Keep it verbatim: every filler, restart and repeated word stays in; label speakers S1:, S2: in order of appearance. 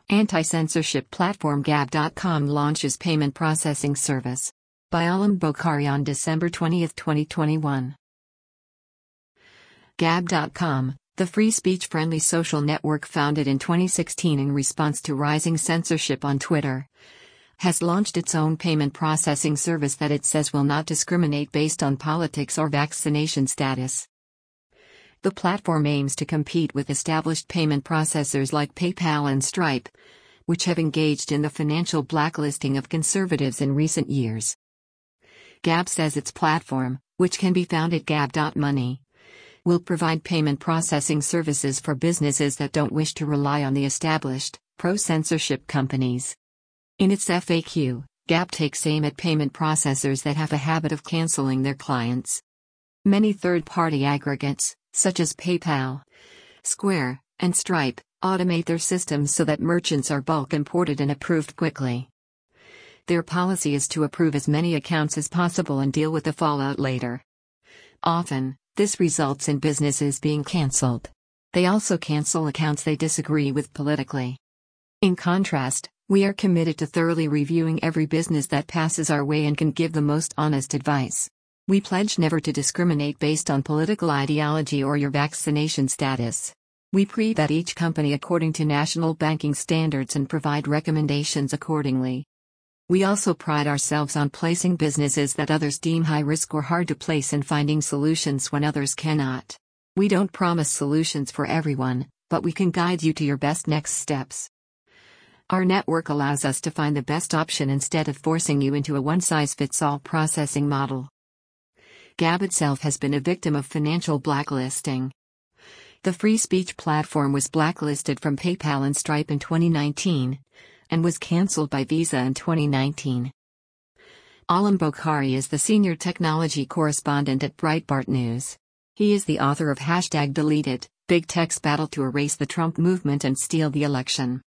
S1: Anti-censorship platform Gab dot com launches payment processing service. By Alam Bokhari on December twentieth, twenty twenty-one. Gab dot com, the free speech-friendly social network founded in twenty sixteen in response to rising censorship on Twitter, has launched its own payment processing service that it says will not discriminate based on politics or vaccination status. The platform aims to compete with established payment processors like PayPal and Stripe, which have engaged in the financial blacklisting of conservatives in recent years. Gab says its platform, which can be found at gab dot money, will provide payment processing services for businesses that don't wish to rely on the established, pro-censorship companies. In its F A Q, Gab takes aim at payment processors that have a habit of canceling their clients. Many third-party aggregates, such as PayPal, Square, and Stripe, automate their systems so that merchants are bulk imported and approved quickly. Their policy is to approve as many accounts as possible and deal with the fallout later. Often, this results in businesses being cancelled. They also cancel accounts they disagree with politically. In contrast, we are committed to thoroughly reviewing every business that passes our way and can give the most honest advice. We pledge never to discriminate based on political ideology or your vaccination status. We pre-vet each company according to national banking standards and provide recommendations accordingly. We also pride ourselves on placing businesses that others deem high risk or hard to place and finding solutions when others cannot. We don't promise solutions for everyone, but we can guide you to your best next steps. Our network allows us to find the best option instead of forcing you into a one-size-fits-all processing model. Gab itself has been a victim of financial blacklisting. The free speech platform was blacklisted from PayPal and Stripe in twenty nineteen, and was cancelled by Visa in twenty nineteen. Alam Bokhari is the senior technology correspondent at Breitbart News. He is the author of Hashtag Deleted, Big Tech's Battle to Erase the Trump Movement and Steal the Election.